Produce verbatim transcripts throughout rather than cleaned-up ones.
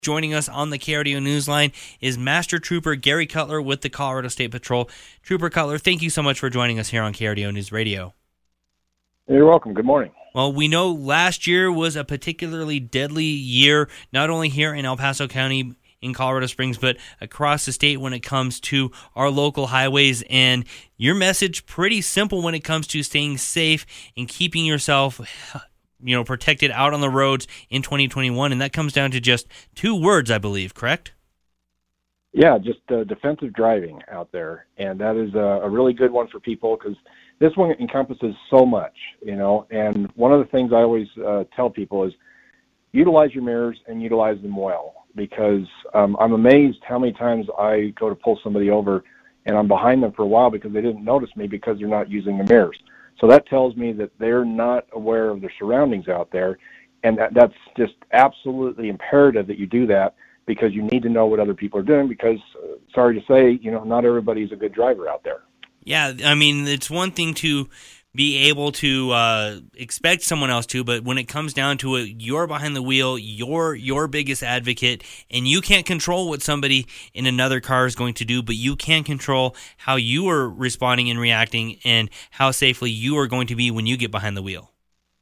Joining us on the K R D O Newsline is Master Trooper Gary Cutler with the Colorado State Patrol. Trooper Cutler, thank you so much for joining us here on K R D O News Radio. You're welcome. Good morning. Well, we know last year was a particularly deadly year, not only here in El Paso County in Colorado Springs, but across the state when it comes to our local highways. And your message, pretty simple when it comes to staying safe and keeping yourself you know, protected out on the roads in twenty twenty-one, and that comes down to just two words, I believe, correct? Yeah, just uh, defensive driving out there, and that is a, a really good one for people because this one encompasses so much, you know, and one of the things I always uh, tell people is utilize your mirrors and utilize them well, because um, I'm amazed how many times I go to pull somebody over and I'm behind them for a while because they didn't notice me because they're not using the mirrors. So that tells me that they're not aware of their surroundings out there, and that, that's just absolutely imperative that you do that because you need to know what other people are doing because, uh, sorry to say, you know, not everybody's a good driver out there. Yeah, I mean, it's one thing to be able to uh, expect someone else to, but when it comes down to it, you're behind the wheel, you're your biggest advocate, and you can't control what somebody in another car is going to do, but you can control how you are responding and reacting and how safely you are going to be when you get behind the wheel.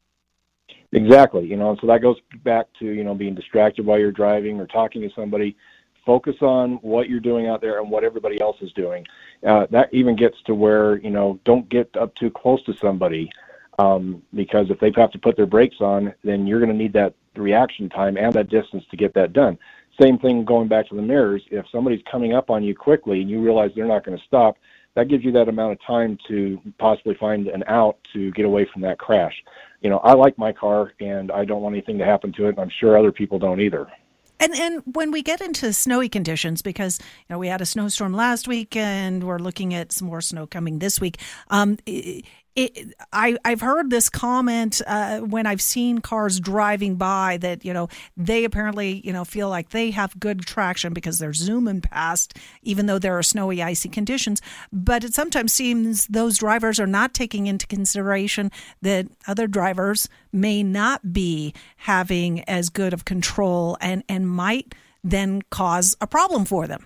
Exactly, you know, so that goes back to, you know, being distracted while you're driving or talking to somebody. Focus on what you're doing out there and what everybody else is doing. Uh, that even gets to where, you know, don't get up too close to somebody um, because if they have to put their brakes on, then you're going to need that reaction time and that distance to get that done. Same thing going back to the mirrors. If somebody's coming up on you quickly and you realize they're not going to stop, that gives you that amount of time to possibly find an out to get away from that crash. You know, I like my car and I don't want anything to happen to it, and I'm sure other people don't either. And and when we get into snowy conditions, because you know we had a snowstorm last week, and we're looking at some more snow coming this week. Um, it, it, I I've heard this comment uh, when I've seen cars driving by that you know they apparently you know feel like they have good traction because they're zooming past, even though there are snowy, icy conditions. But it sometimes seems those drivers are not taking into consideration that other drivers may not be having as good of control and, and might then cause a problem for them.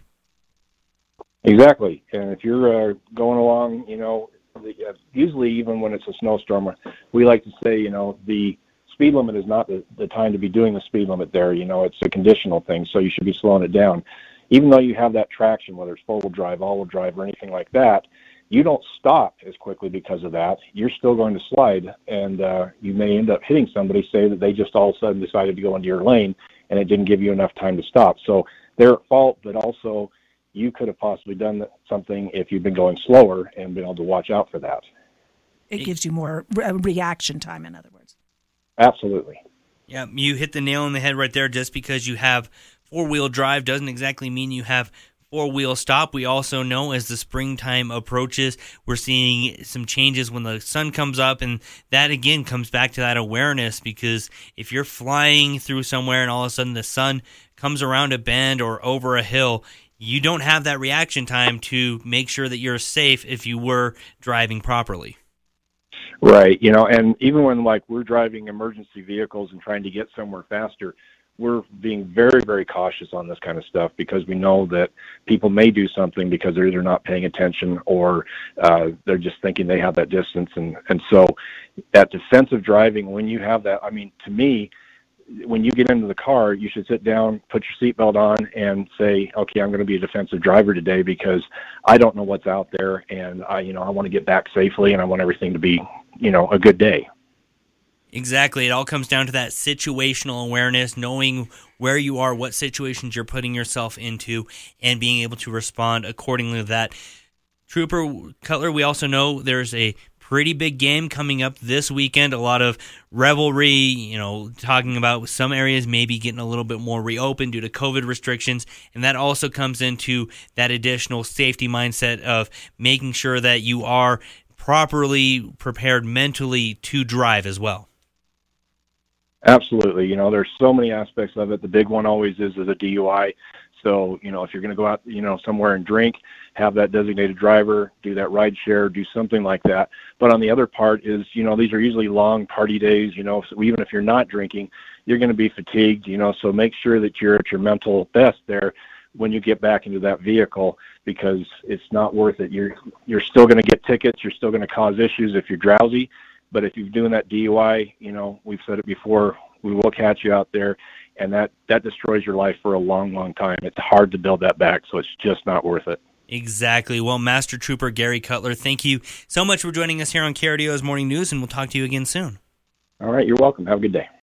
Exactly. And if you're uh, going along, you know, usually even when it's a snowstorm, we like to say, you know, the speed limit is not the, the time to be doing the speed limit there. You know, it's a conditional thing, so you should be slowing it down. Even though you have that traction, whether it's four-wheel drive, all-wheel drive, or anything like that, you don't stop as quickly because of that. You're still going to slide, and uh, you may end up hitting somebody, say that they just all of a sudden decided to go into your lane, and it didn't give you enough time to stop. So they're at fault, but also you could have possibly done something if you've been going slower and been able to watch out for that. It gives you more re- reaction time, in other words. Absolutely. Yeah, you hit the nail on the head right there. Just because you have four-wheel drive doesn't exactly mean you have four-wheel stop. We also know as the springtime approaches, we're seeing some changes when the sun comes up, and that again comes back to that awareness, because if you're flying through somewhere and all of a sudden the sun comes around a bend or over a hill, you don't have that reaction time to make sure that you're safe if you were driving properly. Right, you know, and even when like we're driving emergency vehicles and trying to get somewhere faster, we're being very, very cautious on this kind of stuff because we know that people may do something because they're either not paying attention or uh, they're just thinking they have that distance. And, and so that defensive driving, when you have that, I mean, to me, when you get into the car, you should sit down, put your seatbelt on, and say, okay, I'm going to be a defensive driver today because I don't know what's out there, and I, you know, I want to get back safely, and I want everything to be, you know, a good day. Exactly. It all comes down to that situational awareness, knowing where you are, what situations you're putting yourself into, and being able to respond accordingly to that. Trooper Cutler, we also know there's a pretty big game coming up this weekend. A lot of revelry, you know, talking about some areas maybe getting a little bit more reopened due to COVID restrictions. And that also comes into that additional safety mindset of making sure that you are properly prepared mentally to drive as well. Absolutely. You know, there's so many aspects of it. The big one always is, is a D U I. So, you know, if you're going to go out, you know, somewhere and drink, have that designated driver, do that ride share, do something like that. But on the other part is, you know, these are usually long party days, you know, so even if you're not drinking, you're going to be fatigued, you know, so make sure that you're at your mental best there when you get back into that vehicle, because it's not worth it. You're you're still going to get tickets. You're still going to cause issues if you're drowsy. But if you're doing that D U I, you know, we've said it before, we will catch you out there, and that, that destroys your life for a long, long time. It's hard to build that back, so it's just not worth it. Exactly. Well, Master Trooper Gary Cutler, thank you so much for joining us here on K R D O's Morning News, and we'll talk to you again soon. All right, you're welcome. Have a good day.